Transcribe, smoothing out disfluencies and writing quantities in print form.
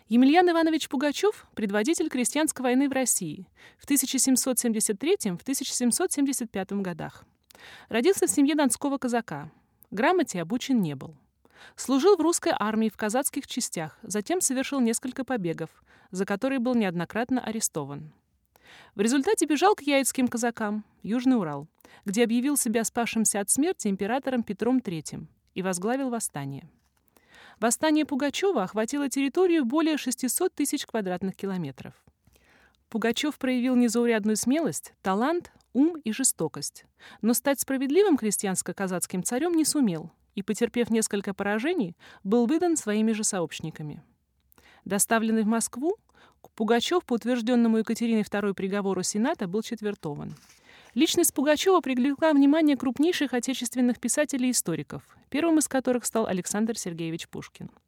Емельян Иванович Пугачев – предводитель крестьянской войны в России в 1773-1775 годах. Родился в семье донского казака. Грамоте обучен не был. Служил в русской армии в казацких частях, затем совершил несколько побегов, за которые был неоднократно арестован. В результате бежал к яицким казакам, Южный Урал, где объявил себя спасшимся от смерти императором Петром III и возглавил восстание. Восстание Пугачева охватило территорию более 600 тысяч квадратных километров. Пугачев проявил незаурядную смелость, талант, ум и жестокость, но стать справедливым крестьянско-казацким царем не сумел и, потерпев несколько поражений, был выдан своими же сообщниками. Доставленный в Москву, Пугачев, по утвержденному Екатериной II приговору Сената, был четвертован. Личность Пугачева привлекла внимание крупнейших отечественных писателей и историков, первым из которых стал Александр Сергеевич Пушкин.